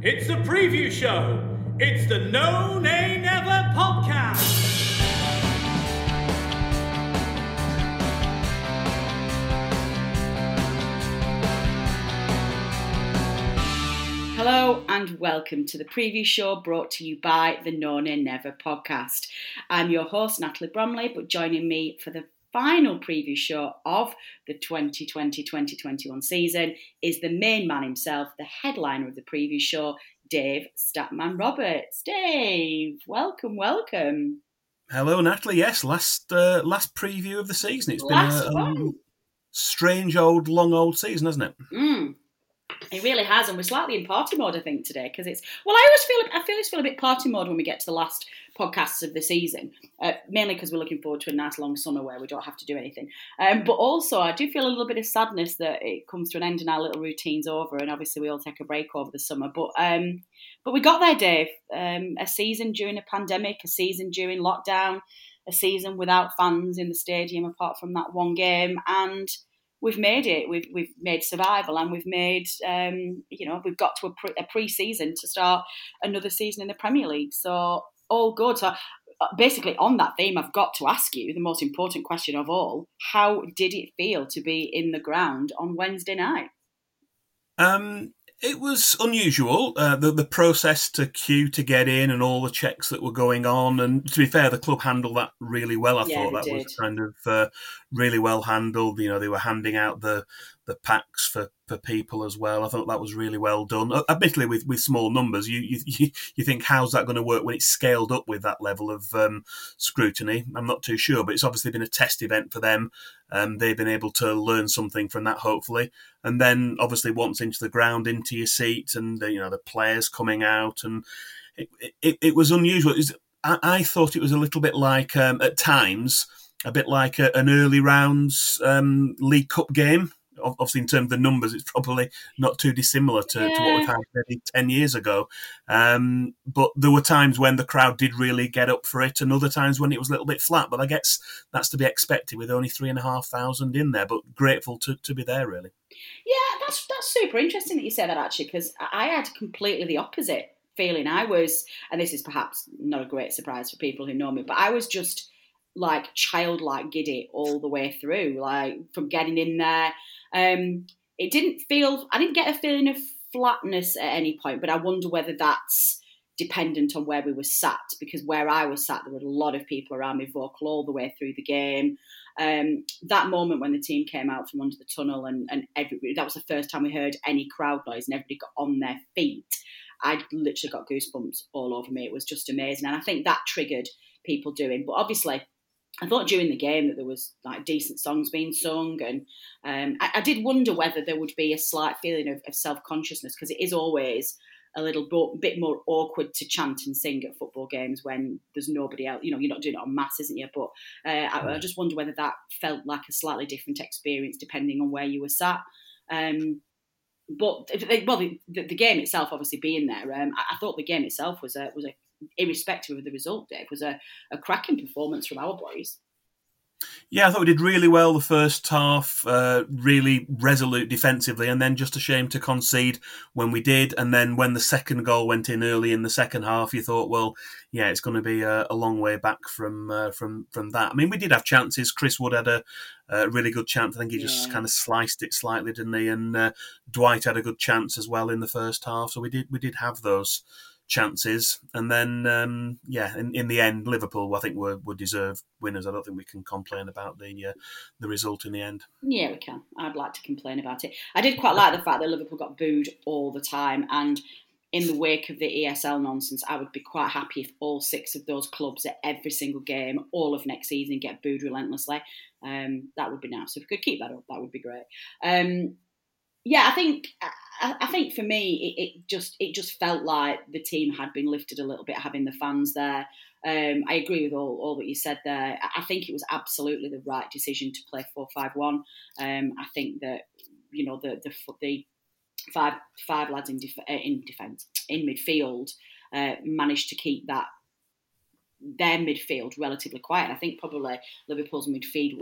It's the preview show. It's the No Nay Never podcast. Hello and welcome to the preview show brought to you by the No Nay Never podcast. I'm your host, Natalie Bromley, but joining me for the final preview show of the 2020-2021 season is the main man himself, the headliner of the preview show, Dave Statman Roberts. Dave, welcome. Hello, Natalie. Yes, last preview of the season. It's been a strange long old season, hasn't it? It really has, and we're slightly in party mode, I think, today, because I always feel a bit party mode when we get to the last podcasts of the season, mainly because we're looking forward to a nice long summer where we don't have to do anything. But also, I do feel a little bit of sadness that it comes to an end and our little routine's over, and obviously we all take a break over the summer. But we got there, Dave. A season during a pandemic, a season during lockdown, a season without fans in the stadium apart from that one game, and we've made it. We've made survival, and we've made we've got to a pre-season to start another season in the Premier League. So all good. So basically, on that theme, I've got to ask you the most important question of all: how did it feel to be in the ground on Wednesday night? It was unusual, the process to queue to get in and all the checks that were going on. And to be fair, the club handled that really well. I thought that was kind of really well handled. You know, they were handing out the packs for people as well. I thought that was really well done. Admittedly, with small numbers, you think, how's that going to work when it's scaled up with that level of scrutiny? I'm not too sure, but it's obviously been a test event for them. They've been able to learn something from that, hopefully. And then, obviously, once into the ground, into your seat, and the players coming out, and it was unusual. I thought it was a little bit like, at times, a bit like an early rounds League Cup game. Obviously, in terms of the numbers, it's probably not too dissimilar to what we've had maybe 10 years ago. But there were times when the crowd did really get up for it, and other times when it was a little bit flat. But I guess that's to be expected with only 3,500 in there. But grateful to be there, really. Yeah, that's super interesting that you say that, actually, because I had completely the opposite feeling. I was, and this is perhaps not a great surprise for people who know me, but I was just like childlike giddy all the way through, like from getting in there. I didn't get a feeling of flatness at any point, but I wonder whether that's dependent on where we were sat, because where I was sat, there were a lot of people around me vocal all the way through the game. That moment when the team came out from under the tunnel and that was the first time we heard any crowd noise and everybody got on their feet. I literally got goosebumps all over me. It was just amazing. And I think that triggered people doing. But obviously, I thought during the game that there was like decent songs being sung, and I did wonder whether there would be a slight feeling of self-consciousness, because it is always a little bit more awkward to chant and sing at football games when there's nobody else. You're not doing it en masse, isn't you? But I just wonder whether that felt like a slightly different experience depending on where you were sat. But the game itself, obviously being there, I thought the game itself was a irrespective of the result, Dave, was a cracking performance from our boys. Yeah, I thought we did really well the first half, really resolute defensively, and then just a shame to concede when we did. And then when the second goal went in early in the second half, you thought, well, yeah, it's going to be a long way back from that. I mean, we did have chances. Chris Wood had a really good chance. I think he just kind of sliced it slightly, didn't he? And Dwight had a good chance as well in the first half. So we did have those chances, and then in the end, Liverpool I think were deserved winners. I don't think we can complain about the result in the end. Yeah, we can. I'd like to complain about it. I did quite like the fact that Liverpool got booed all the time, and in the wake of the ESL nonsense, I would be quite happy if all 6 of those clubs at every single game, all of next season, get booed relentlessly. That would be nice. If we could keep that up, that would be great. I think for me, it just felt like the team had been lifted a little bit, having the fans there. I agree with all that you said there. I think it was absolutely the right decision to play 4-5-1. I think that the five lads in defence in midfield managed to keep that their midfield relatively quiet. I think probably Liverpool's midfield,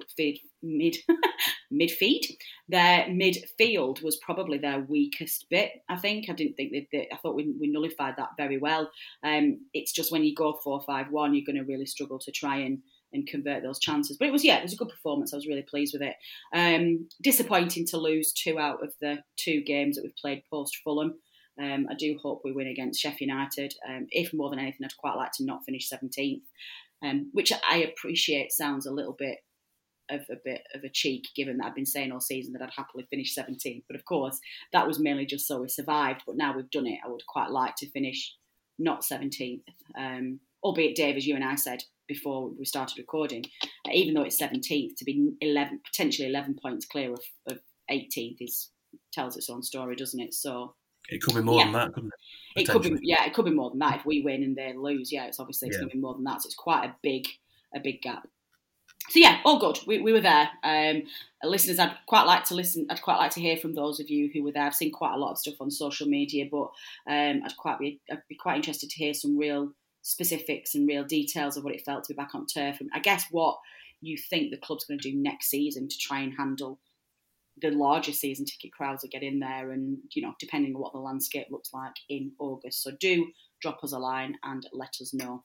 their midfield was probably their weakest bit. I think. I didn't think I thought we nullified that very well. It's just when you go 4-5-1, you're going to really struggle to try and convert those chances. But it was a good performance. I was really pleased with it. Disappointing to lose 2 out of the 2 games that we've played post Fulham. I do hope we win against Sheffield United. If more than anything, I'd quite like to not finish 17th, which I appreciate sounds a little bit of a cheek, given that I've been saying all season that I'd happily finish 17th. But of course, that was mainly just so we survived. But now we've done it, I would quite like to finish not 17th. Albeit, Dave, as you and I said before we started recording, even though it's 17th, to be potentially 11 points clear of 18th tells its own story, doesn't it? So. It could be more than that, couldn't it? It could be more than that if we win and they lose. Yeah, it's going to be more than that. So it's quite a big gap. So yeah, all good. We were there. Listeners, I'd quite like to listen. I'd quite like to hear from those of you who were there. I've seen quite a lot of stuff on social media, but I'd be quite interested to hear some real specifics and real details of what it felt to be back on turf, and I guess what you think the club's going to do next season to try and handle the larger season ticket crowds that get in there, and depending on what the landscape looks like in August. So do drop us a line and let us know.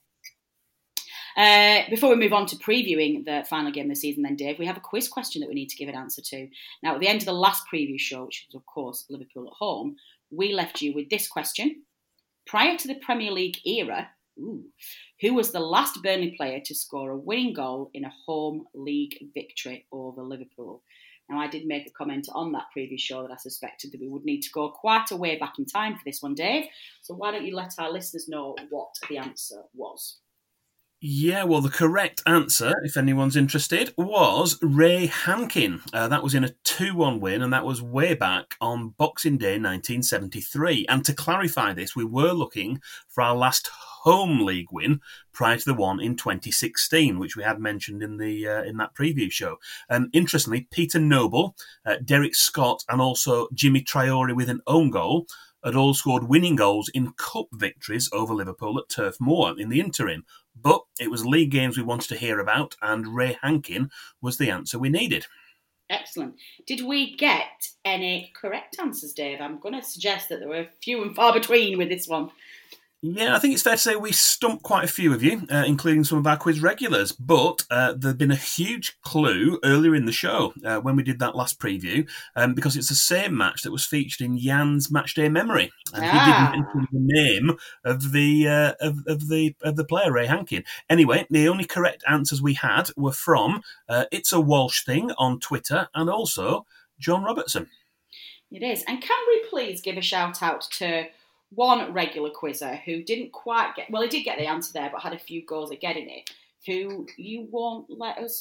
Before we move on to previewing the final game of the season then, Dave, we have a quiz question that we need to give an answer to. Now, at the end of the last preview show, which was of course Liverpool at home, we left you with this question. Prior to the Premier League era, who was the last Burnley player to score a winning goal in a home league victory over Liverpool? Now, I did make a comment on that previous show that I suspected that we would need to go quite a way back in time for this one, Dave. So why don't you let our listeners know what the answer was? Yeah, well, the correct answer, if anyone's interested, was Ray Hankin. That was in a 2-1 win, and that was way back on Boxing Day 1973. And to clarify this, we were looking for our last home league win prior to the one in 2016, which we had mentioned in that preview show. Interestingly, Peter Noble, Derek Scott, and also Jimmy Traore with an own goal had all scored winning goals in cup victories over Liverpool at Turf Moor in the interim. But it was league games we wanted to hear about, and Ray Hankin was the answer we needed. Excellent. Did we get any correct answers, Dave? I'm going to suggest that there were few and far between with this one. Yeah, I think it's fair to say we stumped quite a few of you, including some of our quiz regulars. But there'd been a huge clue earlier in the show when we did that last preview, because it's the same match that was featured in Jan's Matchday Memory, and he didn't mention the name of the player, Ray Hankin. Anyway, the only correct answers we had were from It's a Walsh Thing on Twitter and also John Robertson. It is, and can we please give a shout out to one regular quizzer who didn't quite get, well, he did get the answer there, but had a few goals at getting it, who you won't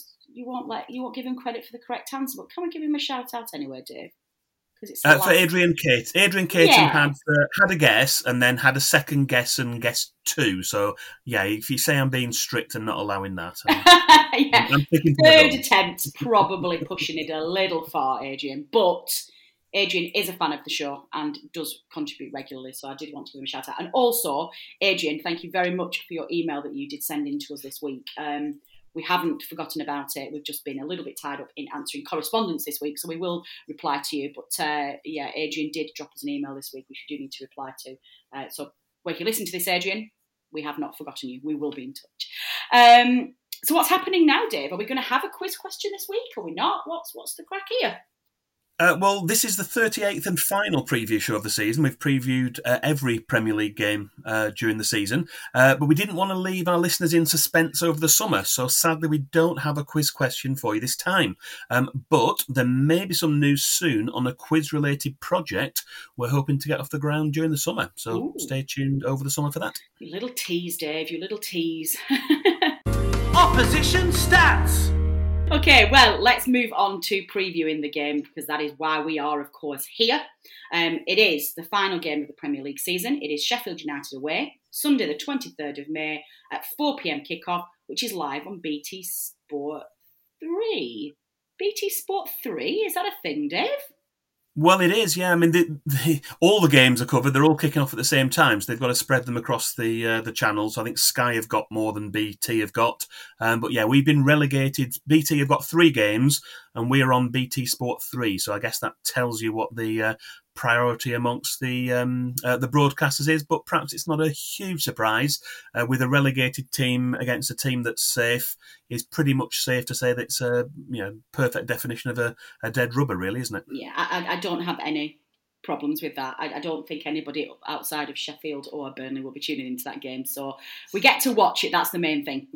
give him credit for the correct answer, but can we give him a shout out anyway, Dave? It's for Adrian Caton. Adrian Caton had a guess and then had a second guess and guessed 2. So, yeah, if you say I'm being strict and not allowing that, I'm picking third attempt, probably pushing it a little far, Adrian, but Adrian is a fan of the show and does contribute regularly, so I did want to give him a shout out. And also, Adrian, thank you very much for your email that you did send in to us this week. We haven't forgotten about it. We've just been a little bit tied up in answering correspondence this week, so we will reply to you. But Adrian did drop us an email this week, which you do need to reply to. So when you listen to this, Adrian, we have not forgotten you. We will be in touch. So what's happening now, Dave? Are we going to have a quiz question this week? Are we not? What's the crack here? Well, this is the 38th and final preview show of the season. We've previewed every Premier League game during the season, but we didn't want to leave our listeners in suspense over the summer, so sadly we don't have a quiz question for you this time. But there may be some news soon on a quiz-related project we're hoping to get off the ground during the summer, so stay tuned over the summer for that. You little tease, Dave, you little tease. Opposition stats! Okay, well, let's move on to previewing the game, because that is why we are, of course, here. It is the final game of the Premier League season. It is Sheffield United away, Sunday the 23rd of May at 4 p.m. kickoff, which is live on BT Sport 3. BT Sport 3? Is that a thing, Dave? Well, it is, yeah. I mean, all the games are covered. They're all kicking off at the same time, so they've got to spread them across the channels. I think Sky have got more than BT have got. But yeah, we've been relegated. BT have got 3 games, and we're on BT Sport 3. So I guess that tells you what the priority amongst the broadcasters is. But perhaps it's not a huge surprise with a relegated team against a team that's safe. It's pretty much safe to say that it's a perfect definition of a dead rubber, really, isn't it? Yeah, I don't have any problems with that. I don't think anybody outside of Sheffield or Burnley will be tuning into that game. So we get to watch it. That's the main thing.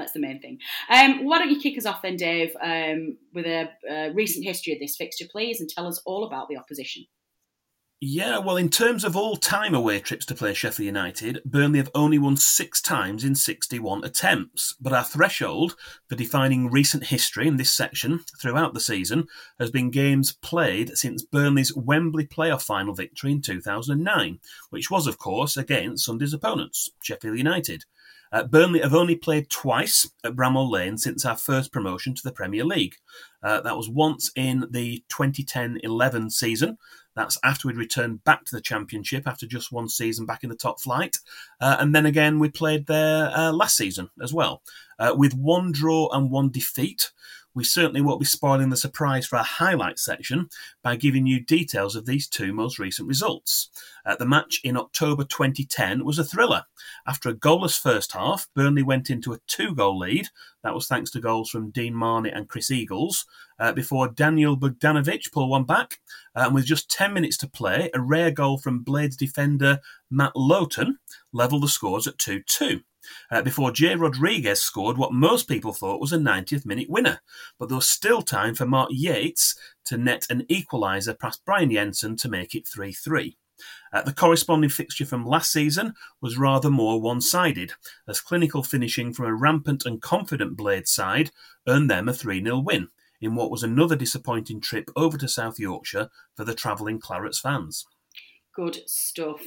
Why don't you kick us off then, Dave, with a recent history of this fixture, please, and tell us all about the opposition. Yeah, well, in terms of all-time away trips to play Sheffield United, Burnley have only won 6 times in 61 attempts. But our threshold for defining recent history in this section throughout the season has been games played since Burnley's Wembley playoff final victory in 2009, which was, of course, against Sunday's opponents, Sheffield United. Burnley have only played twice at Bramall Lane since our first promotion to the Premier League. That was once in the 2010-11 season. That's after we'd returned back to the Championship after just one season back in the top flight. And then again, we played there last season as well. With 1 draw and 1 defeat, we certainly won't be spoiling the surprise for our highlights section by giving you details of these 2 most recent results. The match in October 2010 was a thriller. After a goalless first half, Burnley went into a 2-goal lead. That was thanks to goals from Dean Marney and Chris Eagles, before Daniel Bogdanovic pulled one back. And with just 10 minutes to play, a rare goal from Blades defender Matt Lowton levelled the scores at 2-2. Before Jay Rodriguez scored what most people thought was a 90th minute winner. But there was still time for Mark Yates to net an equaliser past Brian Jensen to make it 3-3. The corresponding fixture from last season was rather more one-sided, as clinical finishing from a rampant and confident Blades side earned them a 3-0 win, in what was another disappointing trip over to South Yorkshire for the travelling Clarets fans. Good stuff.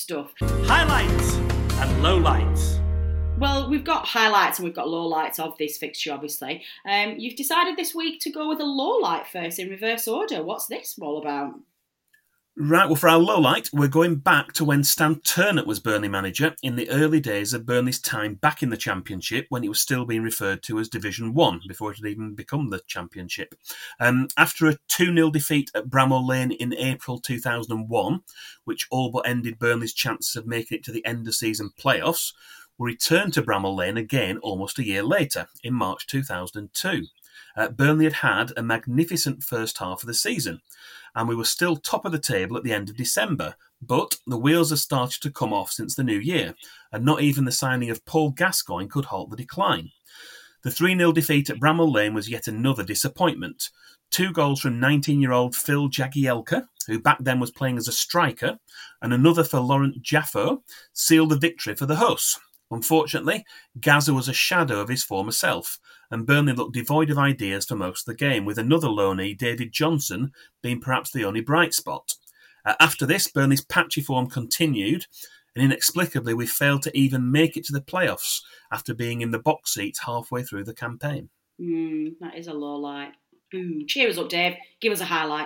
Highlights and lowlights. Well, we've got highlights and we've got lowlights of this fixture, obviously. You've decided this week to go with a lowlight first in reverse order. What's this all about? Right, well, for our lowlight, we're going back to when Stan Turnett was Burnley manager in the early days of Burnley's time back in the Championship, when it was still being referred to as Division 1, before it had even become the Championship. After a 2-0 defeat at Bramall Lane in April 2001, which all but ended Burnley's chances of making it to the end-of-season playoffs, we returned to Bramall Lane again almost a year later, in March 2002. Burnley had a magnificent first half of the season, and we were still top of the table at the end of December, but the wheels had started to come off since the new year, and not even the signing of Paul Gascoigne could halt the decline. The 3-0 defeat at Bramall Lane was yet another disappointment. 2 goals from 19-year-old Phil Jagielka, who back then was playing as a striker, and another for Laurent Jaffo, sealed the victory for the hosts. Unfortunately, Gazza was a shadow of his former self, and Burnley looked devoid of ideas for most of the game, with another loanee, David Johnson, being perhaps the only bright spot. After this, Burnley's patchy form continued, and inexplicably we failed to even make it to the playoffs after being in the box seats halfway through the campaign. That is a low light. Ooh, cheer us up, Dave. Give us a highlight.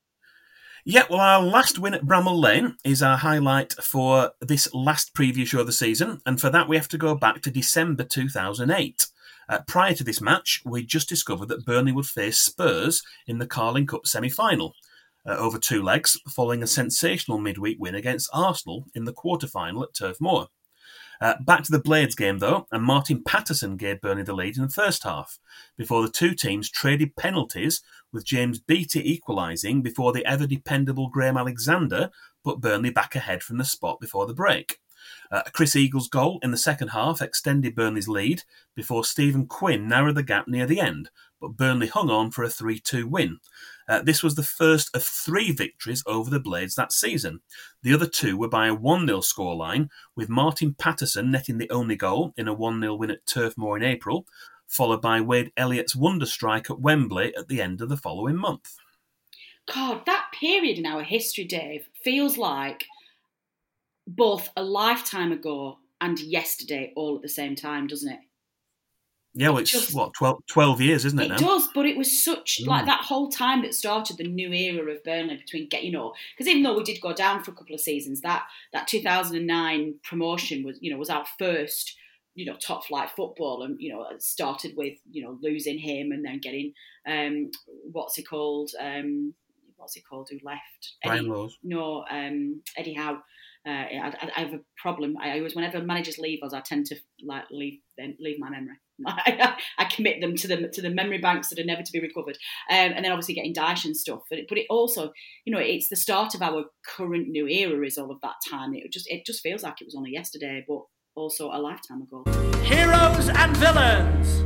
Yeah, well, our last win at Bramall Lane is our highlight for this last preview show of the season, and for that we have to go back to December 2008. Prior to this match, we just discovered that Burnley would face Spurs in the Carling Cup semi-final over 2 legs, following a sensational midweek win against Arsenal in the quarter-final at Turf Moor. Back to the Blades game, though, and Martin Patterson gave Burnley the lead in the first half, before the 2 teams traded penalties, with James Beattie equalising before the ever-dependable Graham Alexander put Burnley back ahead from the spot before the break. Chris Eagles' goal in the second half extended Burnley's lead before Stephen Quinn narrowed the gap near the end, but Burnley hung on for a 3-2 win. This was the first of 3 victories over the Blades that season. The other 2 were by a 1-0 scoreline, with Martin Patterson netting the only goal in a 1-0 win at Turf Moor in April, followed by Wade Elliott's wonder strike at Wembley at the end of the following month. God, that period in our history, Dave, feels like both a lifetime ago and yesterday all at the same time, doesn't it? Yeah, well, it's 12 years, isn't it now? It does, but it was such, like, that whole time that started the new era of Burnley between, because even though we did go down for a couple of seasons, that 2009 promotion was our first, top flight football, and, it started with, losing him and then getting, what's he called who left? Brian Rose. No, Eddie Howe. I have a problem. I always, whenever managers leave us, I tend to leave my memory. I commit them to the memory banks that are never to be recovered. And then obviously getting Dyche and stuff. But it also, it's the start of our current new era. Is all of that time. It just feels like it was only yesterday, but also a lifetime ago. Heroes and villains.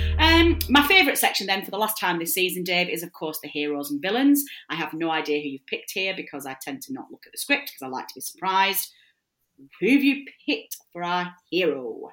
My favourite section then for the last time this season, Dave, is of course the heroes and villains. I have no idea who you've picked here because I tend to not look at the script because I like to be surprised. Who have you picked for our hero?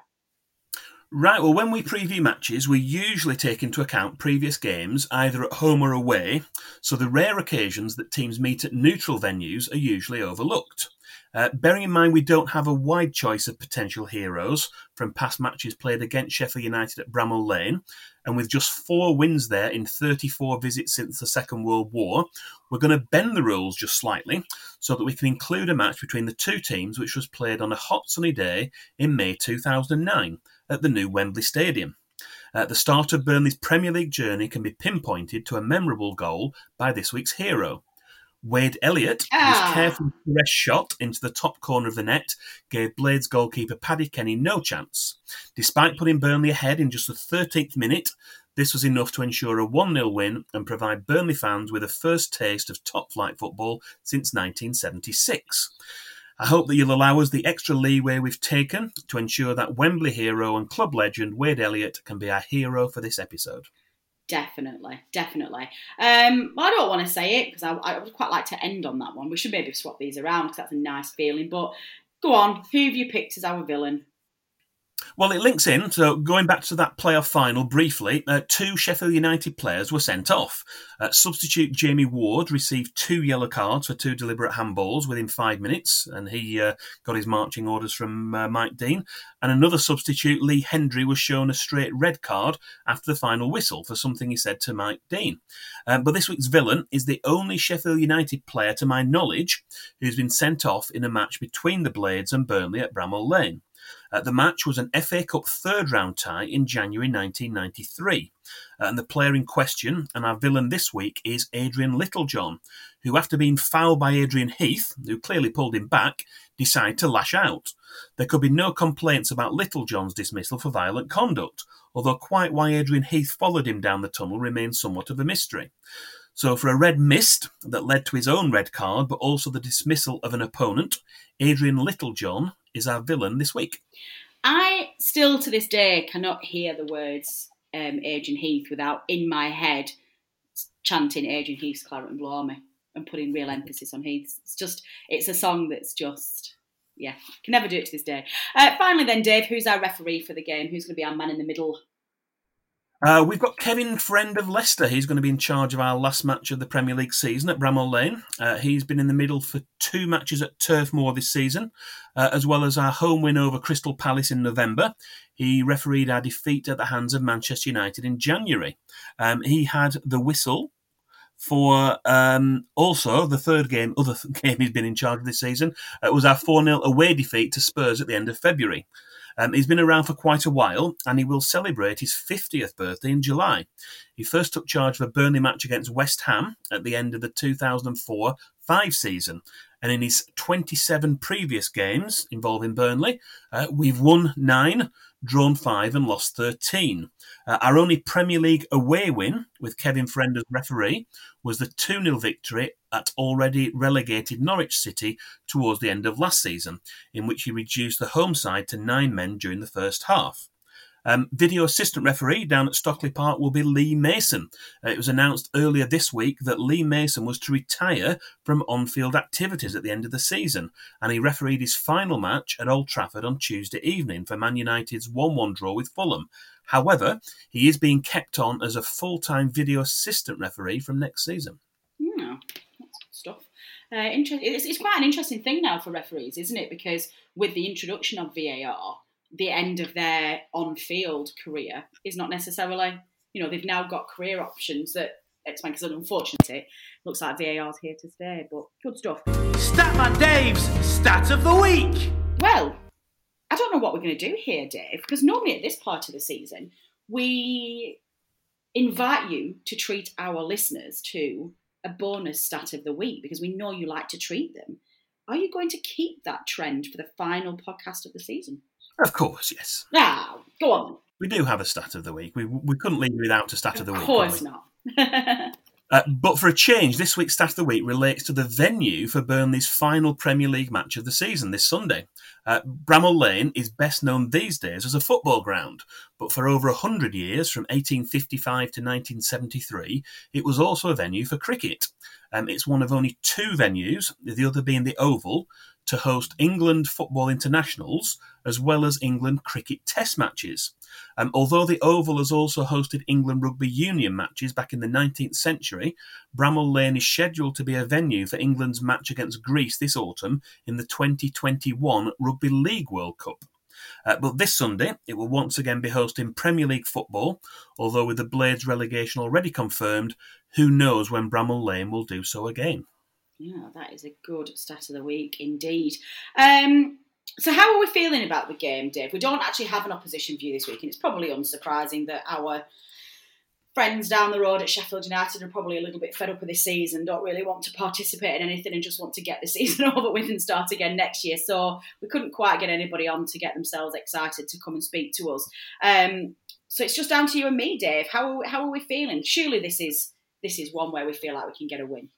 Right, well, when we preview matches, we usually take into account previous games, either at home or away, so the rare occasions that teams meet at neutral venues are usually overlooked. Bearing in mind we don't have a wide choice of potential heroes from past matches played against Sheffield United at Bramall Lane, and with just 4 wins there in 34 visits since the Second World War, we're going to bend the rules just slightly so that we can include a match between the two teams which was played on a hot sunny day in May 2009 at the new Wembley Stadium. The start of Burnley's Premier League journey can be pinpointed to a memorable goal by this week's hero. Wade Elliott, whose carefully pressed shot into the top corner of the net gave Blades goalkeeper Paddy Kenny no chance. Despite putting Burnley ahead in just the 13th minute, this was enough to ensure a 1-0 win and provide Burnley fans with a first taste of top-flight football since 1976. I hope that you'll allow us the extra leeway we've taken to ensure that Wembley hero and club legend Wade Elliott can be our hero for this episode. Definitely. I don't want to say it because I would quite like to end on that one. We should maybe swap these around because that's a nice feeling. But go on, who have you picked as our villain? Well, it links in, so going back to that playoff final briefly, 2 Sheffield United players were sent off. Substitute Jamie Ward received 2 yellow cards for 2 deliberate handballs within 5 minutes, and he got his marching orders from Mike Dean. And another substitute, Lee Hendry, was shown a straight red card after the final whistle for something he said to Mike Dean. But this week's villain is the only Sheffield United player, to my knowledge, who's been sent off in a match between the Blades and Burnley at Bramall Lane. The match was an FA Cup third-round tie in January 1993. And the player in question, and our villain this week, is Adrian Littlejohn, who, after being fouled by Adrian Heath, who clearly pulled him back, decided to lash out. There could be no complaints about Littlejohn's dismissal for violent conduct, although quite why Adrian Heath followed him down the tunnel remains somewhat of a mystery. So for a red mist that led to his own red card, but also the dismissal of an opponent, Adrian Littlejohn is our villain this week. I still, to this day, cannot hear the words Adrian Heath without, in my head, chanting Adrian Heath's Claret and Blow Me and putting real emphasis on Heath. It's a song that's just, can never do it to this day. Finally then, Dave, who's our referee for the game? Who's going to be our man in the middle? We've got Kevin Friend of Leicester. He's going to be in charge of our last match of the Premier League season at Bramall Lane. He's been in the middle for 2 matches at Turf Moor this season, as well as our home win over Crystal Palace in November. He refereed our defeat at the hands of Manchester United in January. He had the whistle for also the other game he's been in charge of this season. It was our 4-0 away defeat to Spurs at the end of February. He's been around for quite a while, and he will celebrate his 50th birthday in July. He first took charge of a Burnley match against West Ham at the end of the 2004-05 season, and in his 27 previous games involving Burnley, we've won 9, drawn 5 and lost 13. Our only Premier League away win, with Kevin Friend as referee, was the 2-0 victory at already relegated Norwich City towards the end of last season, in which he reduced the home side to 9 men during the first half. Video assistant referee down at Stockley Park will be Lee Mason. It was announced earlier this week that Lee Mason was to retire from on-field activities at the end of the season, and he refereed his final match at Old Trafford on Tuesday evening for Man United's 1-1 draw with Fulham. However, he is being kept on as a full-time video assistant referee from next season. Yeah, that's good stuff. It's quite an interesting thing now for referees, isn't it? Because with the introduction of VAR, the end of their on-field career is not necessarily, they've now got career options that explain, because unfortunately, it looks like VAR's here to stay, but good stuff. Statman Dave's Stat of the Week. Well, I don't know what we're going to do here, Dave, because normally at this part of the season, we invite you to treat our listeners to a bonus stat of the week, because we know you like to treat them. Are you going to keep that trend for the final podcast of the season? Of course, yes. Go on. We do have a stat of the week. We couldn't leave without a stat of the week. Of course not. But for a change, this week's Stat of the Week relates to the venue for Burnley's final Premier League match of the season this Sunday. Bramall Lane is best known these days as a football ground, but for over 100 years, from 1855 to 1973, it was also a venue for cricket. It's one of only two venues, the other being the Oval, to host England football internationals as well as England cricket test matches. Although the Oval has also hosted England rugby union matches back in the 19th century, Bramall Lane is scheduled to be a venue for England's match against Greece this autumn in the 2021 Rugby League World Cup. But this Sunday, it will once again be hosting Premier League football, although with the Blades relegation already confirmed, who knows when Bramall Lane will do so again. Yeah, that is a good stat of the week indeed. So how are we feeling about the game, Dave? We don't actually have an opposition view this week, and it's probably unsurprising that our friends down the road at Sheffield United are probably a little bit fed up with this season, don't really want to participate in anything and just want to get the season over with and start again next year. So we couldn't quite get anybody on to get themselves excited to come and speak to us. So it's just down to you and me, Dave. How are we feeling? Surely this is one where we feel like we can get a win.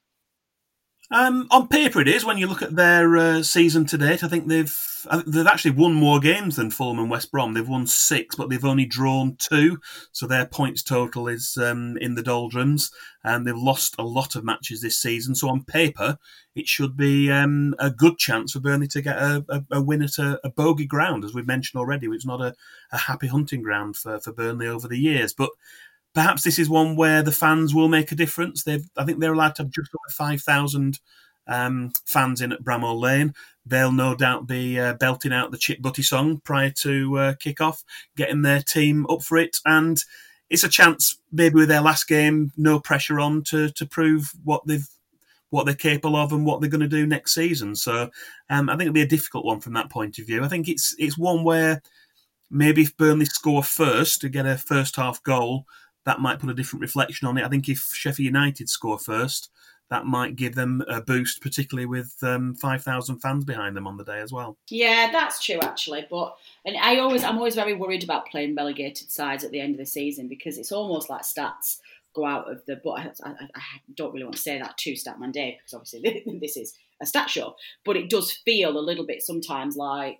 On paper it is. When you look at their season to date, I think they've actually won more games than Fulham and West Brom. They've won 6, but they've only drawn 2, so their points total is in the doldrums, and they've lost a lot of matches this season. So on paper, it should be a good chance for Burnley to get a win at a bogey ground, as we've mentioned already, which is not a happy hunting ground for Burnley over the years. But perhaps this is one where the fans will make a difference. I think they're allowed to have just over 5,000 fans in at Bramall Lane. They'll no doubt be belting out the Chip Butty song prior to kick-off, getting their team up for it. And it's a chance, maybe with their last game, no pressure on, to prove what they're capable of and what they're going to do next season. So I think it'll be a difficult one from that point of view. I think it's one where maybe if Burnley score first to get a first-half goal, that might put a different reflection on it. I think if Sheffield United score first, that might give them a boost, particularly with 5,000 fans behind them on the day as well. Yeah, that's true actually. I'm always very worried about playing relegated sides at the end of the season, because it's almost like stats go out of the. But I don't really want to say that to Statman Dave, because obviously this is a stat show. But it does feel a little bit sometimes like,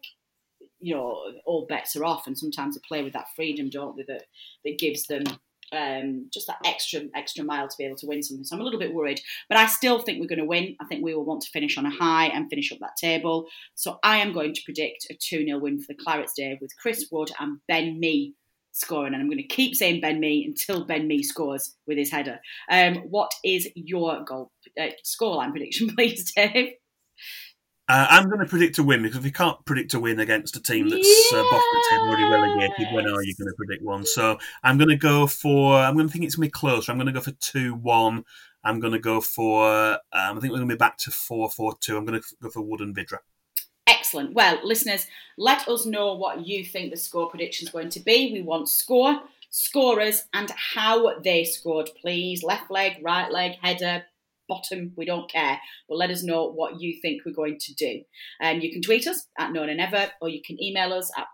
all bets are off, and sometimes they play with that freedom, don't they? That gives them. Just that extra mile to be able to win something. So I'm a little bit worried, but I still think we're going to win. I think we will want to finish on a high and finish up that table. So I am going to predict a 2-0 win for the Clarets, Dave, with Chris Wood and Ben Mee scoring. And I'm going to keep saying Ben Mee until Ben Mee scores with his header. What is your goal scoreline prediction, please, Dave? I'm going to predict a win, because if you can't predict a win against a team that's bottom of the table, already relegated, when are you going to predict one? So I'm going to think it's going to be closer. I'm going to go for 2-1. I'm going to go for, I think we're going to be back to 4-4-2. I'm going to go for Wood and Vidra. Excellent. Well, listeners, let us know what you think the score prediction is going to be. We want scorers, and how they scored, please. Left leg, right leg, header, bottom, we don't care, but let us know what you think we're going to do. You can tweet us at NoNayNever, or you can email us at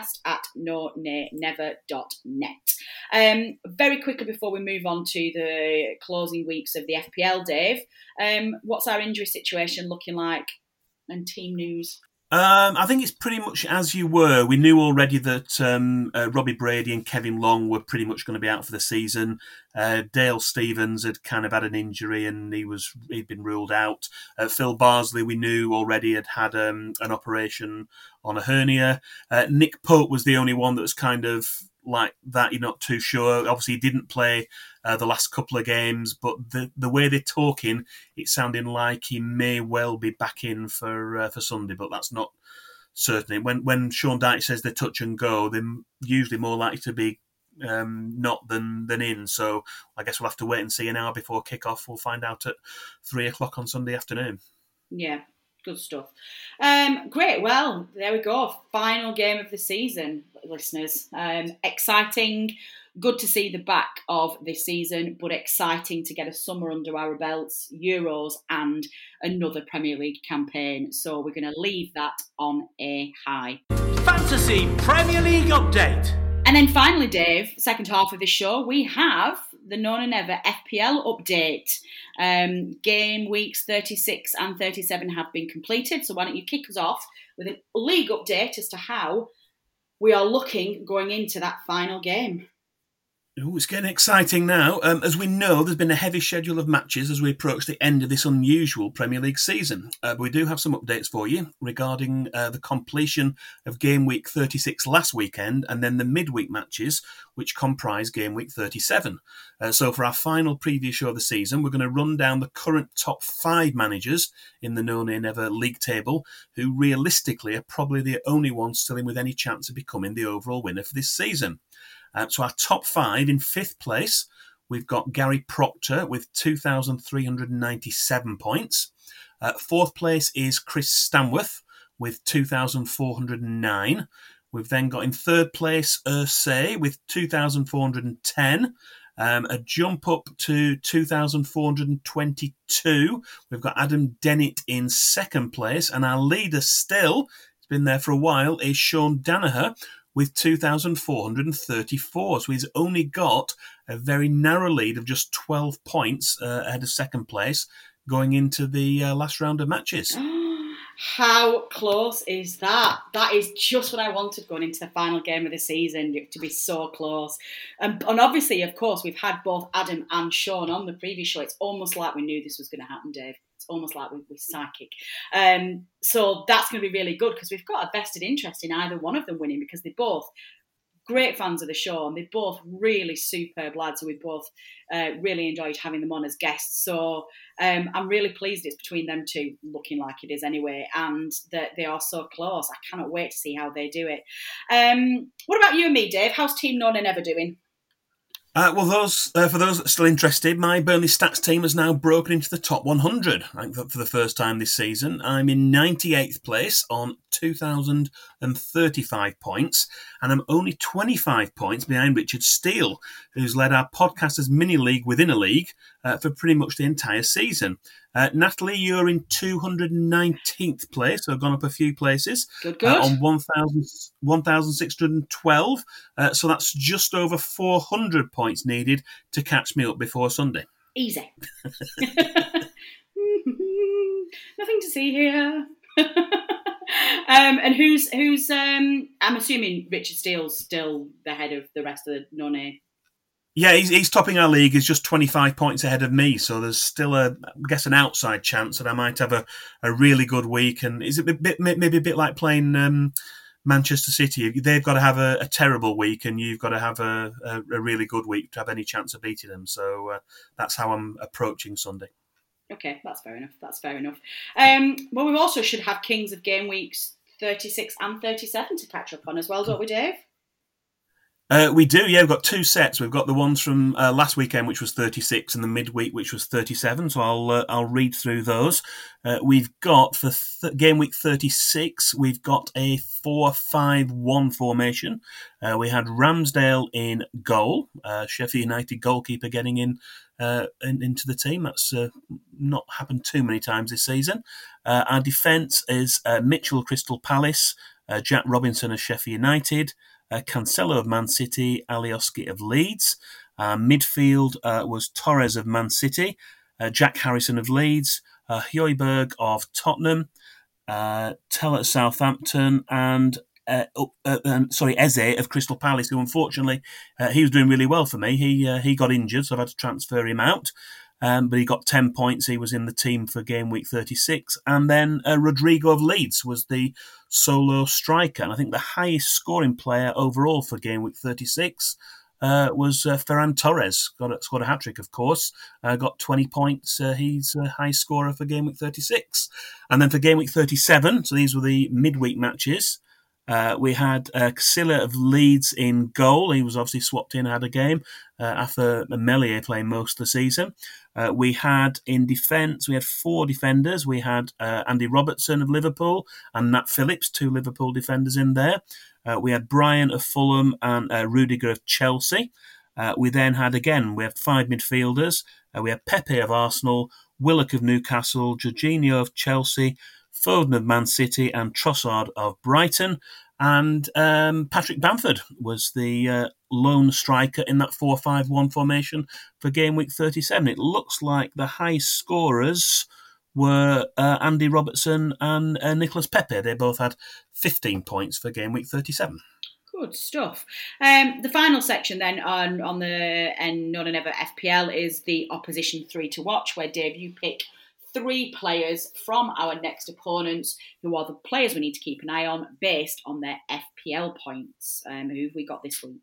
podcast@nonaynever.net. Very quickly before we move on to the closing weeks of the FPL, Dave, what's our injury situation looking like, and team news? I think it's pretty much as you were. We knew already that Robbie Brady and Kevin Long were pretty much going to be out for the season. Dale Stephens had kind of had an injury and he'd been ruled out. Phil Barsley, we knew already, had an operation on a hernia. Nick Pope was the only one that was kind of like that. You're not too sure. Obviously, he didn't play the last couple of games, but the way they're talking, it's sounding like he may well be back in for Sunday, but that's not certainly. When Sean Dyche says they touch and go, they're usually more likely to be not than in. So I guess we'll have to wait and see an hour before kick-off. We'll find out at 3:00 on Sunday afternoon. Yeah, good stuff. Great. Well, there we go. Final game of the season, listeners. Exciting. Good to see the back of this season, but exciting to get a summer under our belts, Euros and another Premier League campaign. So we're going to leave that on a high. Fantasy Premier League update. And then finally, Dave, second half of the show, we have the No Nay Never FPL update. Game weeks 36 and 37 have been completed. So why don't you kick us off with a league update as to how we are looking going into that final game. Ooh, it's getting exciting now. As we know, there's been a heavy schedule of matches as we approach the end of this unusual Premier League season. But we do have some updates for you regarding the completion of Game Week 36 last weekend and then the midweek matches, which comprise Game Week 37. So for our final preview show of the season, we're going to run down the current top 5 managers in the No Nay Never league table, who realistically are probably the only ones still in with any chance of becoming the overall winner for this season. So our top 5, in 5th place, we've got Gary Proctor with 2,397 points. 4th place is Chris Stanworth with 2,409. We've then got in 3rd place Ursay with 2,410. A jump up to 2,422. We've got Adam Dennett in 2nd place. And our leader still, it's been there for a while, is Sean Danaher with 2,434. So he's only got a very narrow lead of just 12 points ahead of 2nd place going into the last round of matches. How close is that? That is just what I wanted going into the final game of the season, to be so close. And obviously, of course, we've had both Adam and Sean on the previous show. It's almost like we knew this was going to happen, Dave. It's almost like we're psychic. So that's going to be really good because we've got a vested interest in either one of them winning because they're both great fans of the show and they're both really superb lads who we both really enjoyed having them on as guests. So I'm really pleased it's between them two, looking like it is anyway, and that they are so close. I cannot wait to see how they do it. What about you and me, Dave? How's Team No Nay Never doing? Well, for those that are still interested, my Burnley Stats team has now broken into the top 100 for the first time this season. I'm in 98th place on 2,035 points, and I'm only 25 points behind Richard Steele, who's led our podcasters mini league within a league for pretty much the entire season. Natalie, you're in 219th place, so I've gone up a few places. Good. On 1,612. So that's just over 400 points needed to catch me up before Sunday. Easy. Nothing to see here. And who's I'm assuming Richard Steele's still the head of the rest of the No Nay. Yeah, he's topping our league. He's just 25 points ahead of me, so there's still an outside chance that I might have a really good week. And is it maybe a bit like playing Manchester City? They've got to have a terrible week, and you've got to have a really good week to have any chance of beating them. So that's how I'm approaching Sunday. Okay, that's fair enough. Well, we also should have Kings of Game Weeks 36 and 37 to catch up on as well, don't we, Dave? We do, yeah. We've got 2 sets. We've got the ones from last weekend, which was 36, and the midweek, which was 37. So I'll read through those. We've got for game week 36, we've got a 4-5-1 formation. We had Ramsdale in goal. Sheffield United goalkeeper getting into the team. That's not happened too many times this season. Our defence is Mitchell, Crystal Palace, Jack Robinson of Sheffield United, Cancelo of Man City, Alioski of Leeds. Midfield was Torres of Man City, Jack Harrison of Leeds, Højbjerg of Tottenham, Tell at Southampton, and Eze of Crystal Palace, who unfortunately he was doing really well for me. He got injured, so I've had to transfer him out. But he got 10 points. He was in the team for game week 36. And then Rodrigo of Leeds was the solo striker. And I think the highest scoring player overall for game week 36 was Ferran Torres. Scored a hat-trick, of course. Got 20 points. He's a high scorer for game week 36. And then for game week 37, so these were the midweek matches, we had Casilla of Leeds in goal. He was obviously swapped in, had a game after Meslier playing most of the season. We had in defence, we had 4 defenders. We had Andy Robertson of Liverpool and Nat Phillips, 2 Liverpool defenders in there. We had Brian of Fulham and Rudiger of Chelsea. We then had, we had 5 midfielders. We had Pepe of Arsenal, Willock of Newcastle, Jorginho of Chelsea, Foden of Man City and Trossard of Brighton. And Patrick Bamford was the lone striker in that 4-5-1 formation for game week 37. It looks like the high scorers were Andy Robertson and Nicolas Pepe. They both had 15 points for game week 37. Good stuff. The final section then on the No Nay Never FPL is the opposition 3 to watch, where Dave, you pick 3 players from our next opponents who are the players we need to keep an eye on based on their FPL points. Who have we got this week?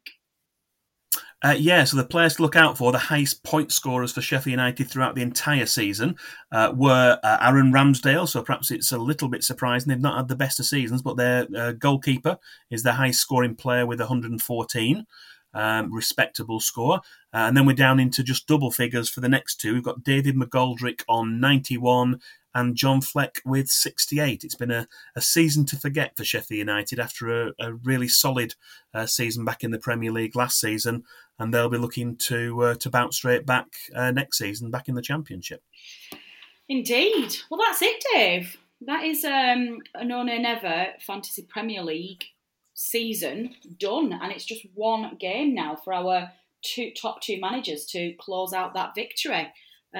So the players to look out for, the highest point scorers for Sheffield United throughout the entire season, were Aaron Ramsdale. So perhaps it's a little bit surprising. They've not had the best of seasons, but their goalkeeper is the highest scoring player with 114. Respectable score. And then we're down into just double figures for the next 2. We've got David McGoldrick on 91 and John Fleck with 68. It's been a season to forget for Sheffield United after a really solid season back in the Premier League last season, and they'll be looking to bounce straight back next season, back in the Championship. Indeed. Well, that's it, Dave. That is a No Nay Never Fantasy Premier League season done, and it's just one game now for our top two managers to close out that victory.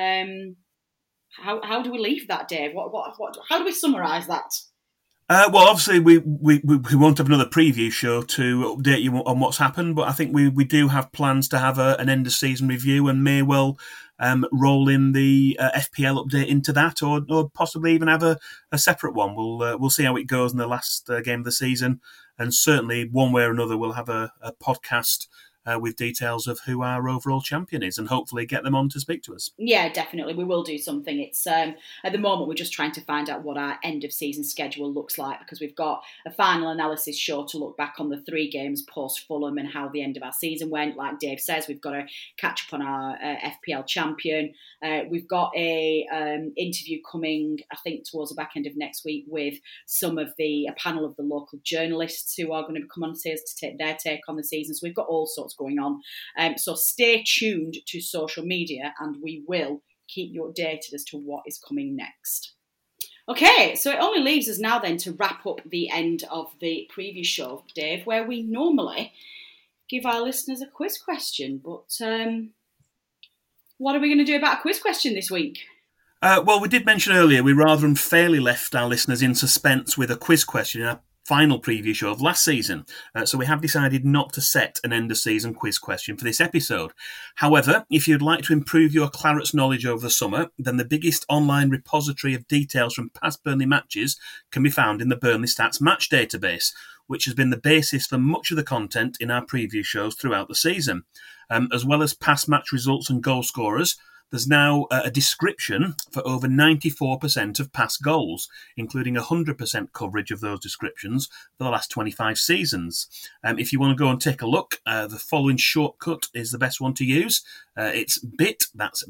How do we leave that, Dave? How do we summarise that? Well, obviously we won't have another preview show to update you on what's happened, but I think we do have plans to have an end of season review, and may well roll in the FPL update into that, or possibly even have a separate one. We'll see how it goes in the last game of the season, and certainly one way or another we'll have a podcast with details of who our overall champion is, and hopefully get them on to speak to us. Yeah, definitely. We will do something. It's at the moment we're just trying to find out what our end of season schedule looks like, because we've got a final analysis show to look back on the 3 games post Fulham and how the end of our season went. Like Dave says, we've got to catch up on our FPL champion. We've got a interview coming, I think, towards the back end of next week with a panel of the local journalists who are going to come on to take their take on the season. So we've got all sorts going on. So stay tuned to social media and we will keep you updated as to what is coming next. Okay, so it only leaves us now then to wrap up the end of the previous show, Dave, where we normally give our listeners a quiz question. But what are we going to do about a quiz question this week? Well, we did mention earlier we rather unfairly left our listeners in suspense with a quiz question in our final preview show of last season. So we have decided not to set an end-of-season quiz question for this episode. However, if you'd like to improve your Clarets knowledge over the summer, then the biggest online repository of details from past Burnley matches can be found in the Burnley Stats Match Database, which has been the basis for much of the content in our preview shows throughout the season. As well as past match results and goal scorers, there's now a description for over 94% of past goals, including 100% coverage of those descriptions for the last 25 seasons. If you want to go and take a look, the following shortcut is the best one to use. It's that's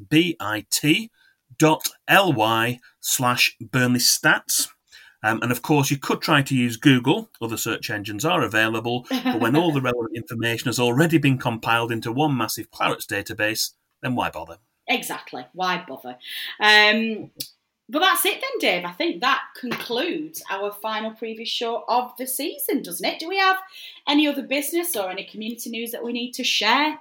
bit.ly/Burnley Stats. And of course, you could try to use Google. Other search engines are available. But when all the relevant information has already been compiled into one massive Clarets database, then why bother? Exactly. Why bother? But that's it then, Dave. I think that concludes our final preview show of the season, doesn't it? Do we have any other business or any community news that we need to share?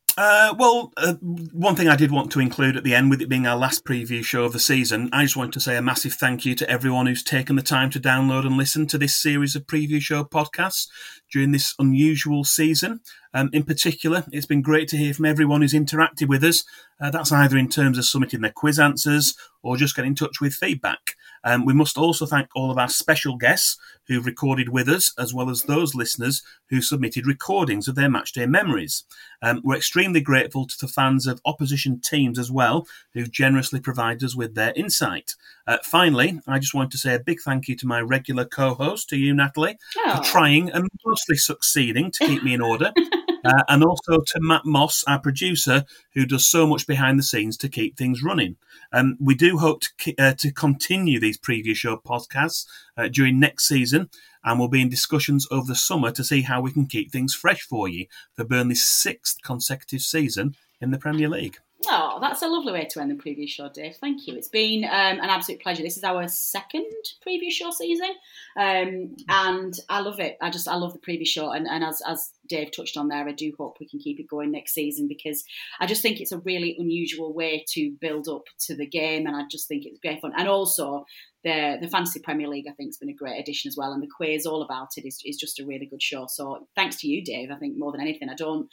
One thing I did want to include at the end, with it being our last preview show of the season, I just want to say a massive thank you to everyone who's taken the time to download and listen to this series of preview show podcasts during this unusual season. In particular, it's been great to hear from everyone who's interacted with us. That's either in terms of submitting their quiz answers or just getting in touch with feedback. We must also thank all of our special guests who've recorded with us, as well as those listeners who submitted recordings of their matchday memories. We're extremely grateful to the fans of opposition teams as well, who've generously provided us with their insight. Finally, I just want to say a big thank you to my regular co-host, to you, Natalie, for trying and mostly succeeding to keep me in order. And also to Matt Moss, our producer, who does so much behind the scenes to keep things running. We do hope to continue these preview show podcasts during next season, and we'll be in discussions over the summer to see how we can keep things fresh for you for Burnley's 6th consecutive season in the Premier League. Oh, that's a lovely way to end the preview show, Dave. Thank you. It's been an absolute pleasure. This is our 2nd preview show season, and I love it. I love the preview show, and as Dave touched on there, I do hope we can keep it going next season, because I just think it's a really unusual way to build up to the game, and I just think it's great fun. And also, the Fantasy Premier League, I think, has been a great addition as well, and the quiz, all about it, is just a really good show. So thanks to you, Dave. I think more than anything, I don't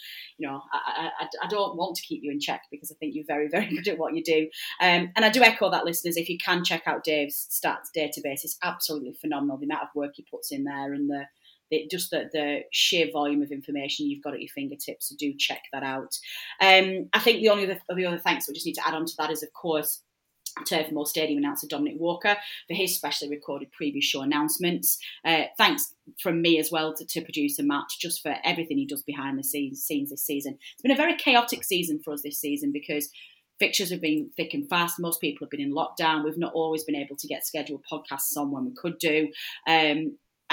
want to keep you in check, because I think you're very, very good at what you do. And I do echo that, listeners. If you can check out Dave's stats database, it's absolutely phenomenal. The amount of work he puts in there, and the sheer volume of information you've got at your fingertips. So do check that out. I think the other thanks we just need to add on to that is, of course, Turf Moor Stadium announcer Dominic Walker for his specially recorded preview show announcements. Thanks from me as well to producer Matt, just for everything he does behind the scenes this season. It's been a very chaotic season for us this season, because fixtures have been thick and fast. Most people have been in lockdown. We've not always been able to get scheduled podcasts on when we could do. And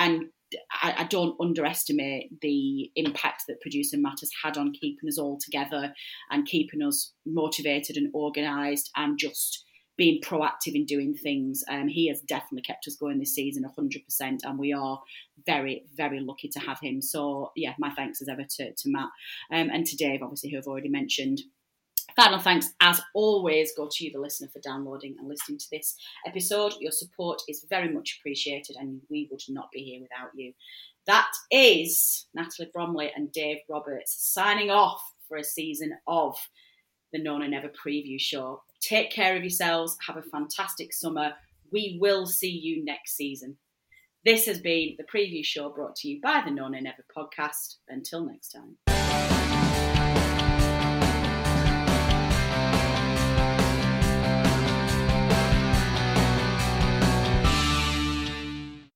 I don't underestimate the impact that producer Matt has had on keeping us all together and keeping us motivated and organised and just being proactive in doing things. He has definitely kept us going this season 100%, and we are very, very lucky to have him. So, yeah, my thanks as ever to Matt and to Dave, obviously, who I've already mentioned. Final thanks, as always, go to you, the listener, for downloading and listening to this episode. Your support is very much appreciated, and we would not be here without you. That is Natalie Bromley and Dave Roberts signing off for a season of the No Nay Never preview show. Take care of yourselves. Have a fantastic summer. We will see you next season. This has been the preview show brought to you by the No Nay Never podcast. Until next time.